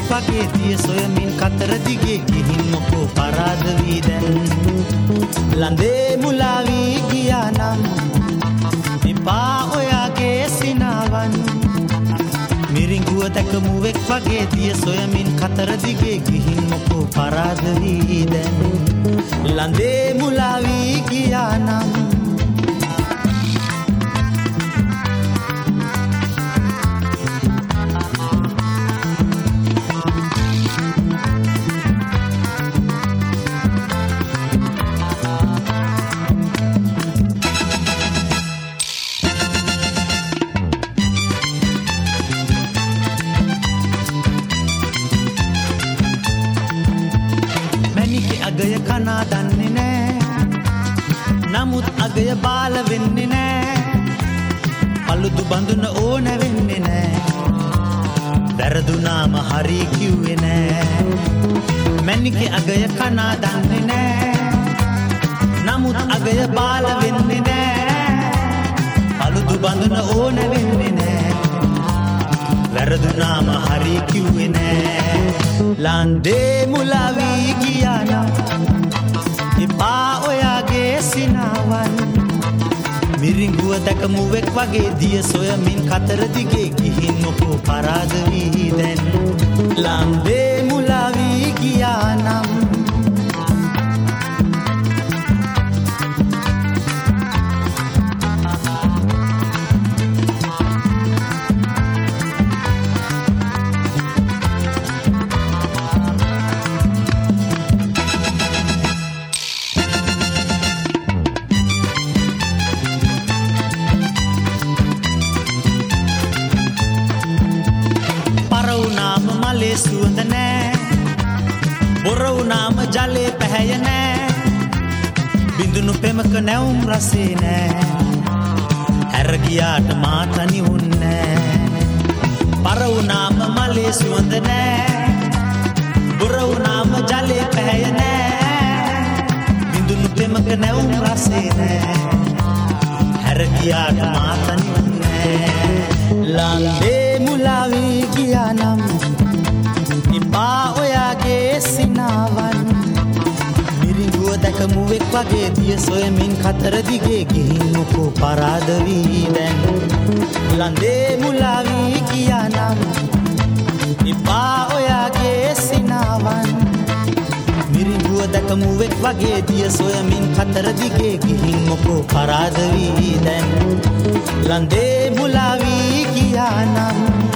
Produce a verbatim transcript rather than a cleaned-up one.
වගේ දිය සොයමින් කතර දිගේ ගිහින් මොකෝ පරාද වී දැන් ලඳේ මුලා වී ගියා නම් එපා ඔයාගේ සිනාවන් මිරිඟුව දැක මුවෙක් වගේ දිය සොයමින් කතර දිගේ ගිහින් මොකෝ පරාද වී දැන් ලඳේ මුලා වී ගියා නම් අගය කනා දන්නේ නෑ නමුත් අගය බාල වෙන්නේ නෑ අලුදු බඳුන ඕන වෙන්නේ නෑ වැරදුනාම හරි කිව්වේ නෑ මැනිකේ අගය කනා දන්නේ නෑ නමුත් අගය බාල වෙන්නේ නෑ අලුදු බඳුන ඕන වෙන්නේ නෑ වැරදුනාම හරි කිව්වේ නෑ ලන්දේ මුලා වී ගියා නම් එපා ඔයාගේ සිනාවන් මිරිඟුව දැක මුවෙක් වගේ දිය සොයමින් කතර දිගේ ගිහින් මොකෝ පරාද වී දැන් ලන්දේ මුලා වී ගියා නම් මලේ සුවඳ නෑ බොර වුණාම ජලේ පැහැය නෑ බිඳුණු පෙමක නැවුම් රසේ නෑ හැර ගියාට මා තනි වුන්නේ පර වුණාම මලේ සුවඳ නෑ බොර වුණාම ජලේ පැහැය නෑ බිඳුණු පෙමක නැවුම් රසේ නෑ හැර ගියාට මා තනි වුන්නේ ලන්දේ මුලා වී ගියා නම් එපා ඔයාගේ සිනාවන් මිරිඟුව දැක මුවෙක් වගේ දිය සොයමින් කතර දිගේ ගිහින් මොකෝ පරාද වී දැන් ලඳේ මුලා වී ගියා නම් එපා ඔයාගේ සිනාවන් මිරිඟුව දැක මුවෙක් වගේ දිය සොයමින් කතර දිගේ ගිහින් මොකෝ පරාද වී දැන් ලඳේ මුලා වී ගියා නම්